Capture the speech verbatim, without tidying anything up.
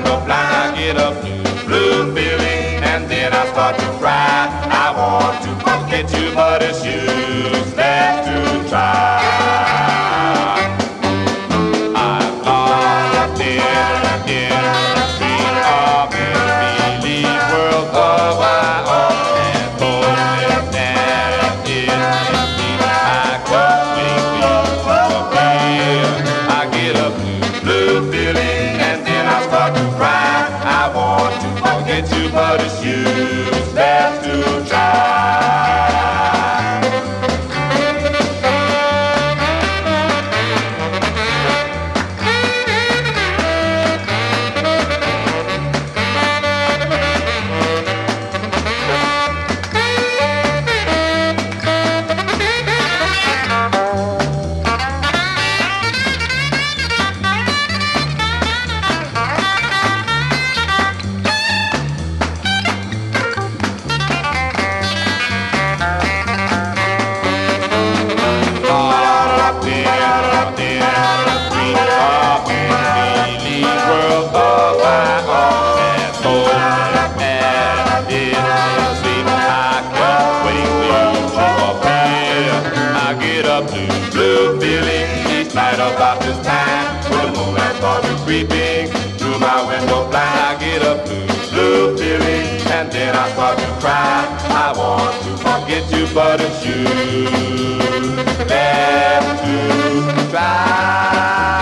window blind, I get a blue, blue feeling, and then I start to cry. I want to forget you, but it's useless to try. I'm lost in, in the street of make-believe world of my own, and hopeless and it I come waiting for you to appear. I get a blue, blue feeling, and then I start to cry. I want to forget you, but it's useless to try. Blue, blue feeling each night about this time, when the moonlight starts creeping through my window blind. I get a blue, blue feeling, and then I start to cry. I want to forget you, but it's you left to try.